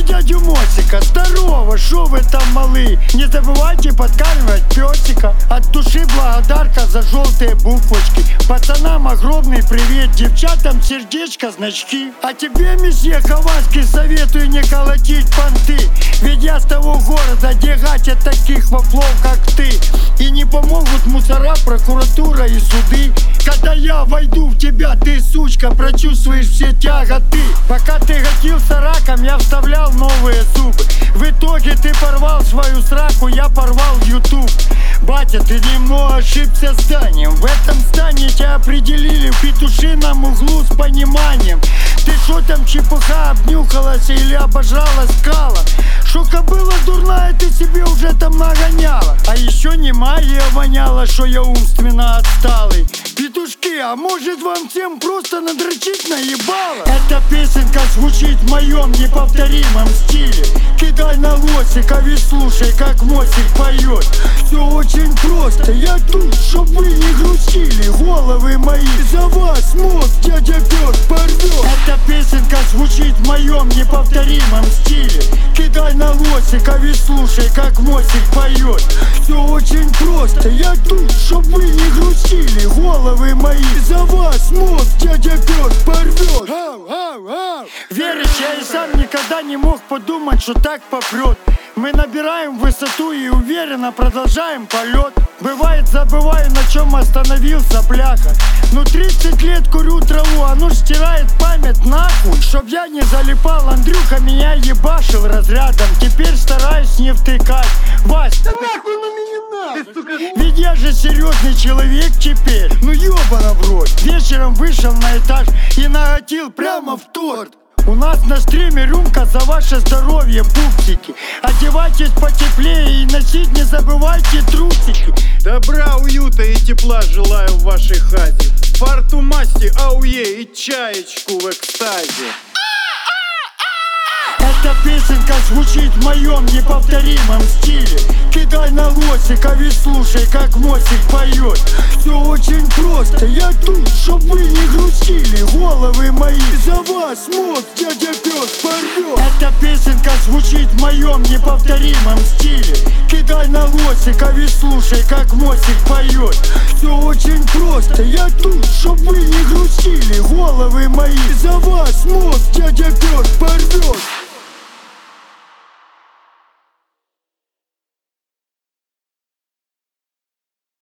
дядю Мосика. Здорово, шо вы там, малы? Не забывайте подкармливать песика. От души благодарка за желтые буквочки. Пацанам огромный привет, девчатам сердечко, значки. А тебе, месье Хованский, советую не колотить понты. Ведь я с того города, где гатят таких воплов, как ты. И не помогут мусора, прокуратура и суды. Когда я войду в тебя, ты, сучка, прочувствуешь все тяготы. Пока ты гатился раком, я вставлял новые зубы. В итоге ты порвал свою сраку, я порвал YouTube. Батя, ты немного ошибся зданием. В этом здании тебя определили в петушином углу с пониманием. Ты шо там, чепуха, обнюхалась или обожрала скала? Шо кобыла дурная, ты себе уже там нагоняла. А еще не магия воняла, шо я умственно отсталый. Петушки, а может вам всем просто надрочить наебало? Эта песенка звучит в моем неповторимом стиле. Кидай на лосика, ведь слушай, как Мосик поет. Все очень просто, я тут, чтоб вы не грустили. Головы мои за вас мозг дядя Пёс порвет. Эта песенка звучит в моем неповторимом стиле. Кидай на лосика, ведь слушай, как Мосик поет. Все очень просто, я тут, чтоб вы не грустили. Головы мои за вас мозг дядя Пёс порвет. Веришь, я и сам никогда не мог подумать, что так попрет. Мы набираем высоту и уверенно продолжаем полет. Бывает, забываю, на чем остановился, бляха. Ну 30 лет курю траву, а ну стирает память нахуй. Чтоб я не залипал, Андрюха меня ебашил разрядом. Теперь стараюсь не втыкать. Вась, да нахуй на меня надо. Ведь я же серьезный человек теперь. Ну ёбана в рот. Вечером вышел на этаж и нагатил прямо в торт. У нас на стриме рюмка за ваше здоровье, пупсики. Одевайтесь потеплее и носить не забывайте трусики. Добра, уюта и тепла желаю в вашей хате. Фарту масти, ауе и чаечку в экстазе. Эта песенка звучит в моем неповторимом стиле. Кидай на лосика, ведь слушай, как Мосик поет. Все очень просто, я тут, чтоб вы не грустили. Головы мои за вас мозг дядя Пёс порвет. Эта песенка звучит в моем неповторимом стиле. Кидай на лосика, ведь слушай, как Мосик поет. Все очень просто, я тут, чтоб вы не грустили. Головы мои за вас мозг дядя Пёс порвет.